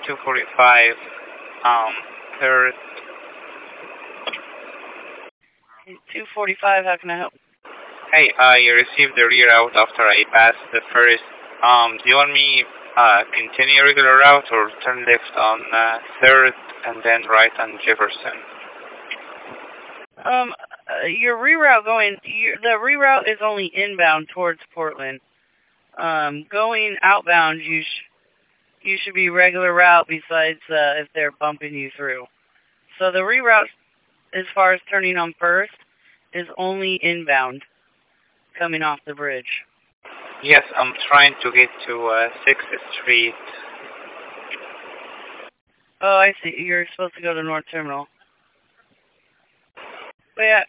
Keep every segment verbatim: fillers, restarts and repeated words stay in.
two forty-five, um, third. two forty-five, how can I help? Hey, uh, you received the reroute after I passed the first. Um, do you want me uh continue regular route or turn left on uh, third and then right on Jefferson? Um, uh, your reroute going, your, the reroute is only inbound towards Portland. Um, going outbound, you sh you should be regular route besides uh, if they're bumping you through. So the reroute, as far as turning on first, is only inbound, coming off the bridge. Yes, I'm trying to get to uh, sixth Street. Oh, I see. You're supposed to go to North Terminal. But yeah,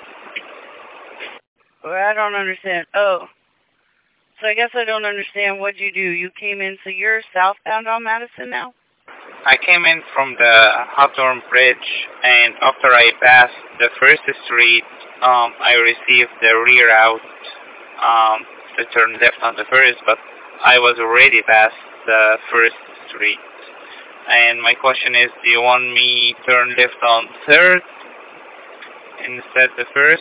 well, I don't understand. Oh, so I guess I don't understand what you do. You came in, so you're southbound on Madison now? I came in from the Hawthorne Bridge, and after I passed the first street, um, I received the reroute um, to turn left on the first, but I was already past the first street. And my question is, do you want me turn left on third instead the first?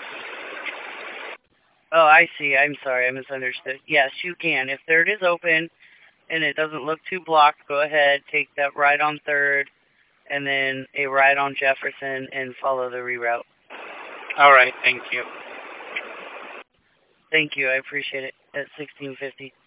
Oh, I see. I'm sorry. I misunderstood. Yes, you can. If third is open and it doesn't look too blocked, go ahead, take that right on third, and then a right on Jefferson, and follow the reroute. All right, thank you. Thank you. I appreciate it. At sixteen fifty.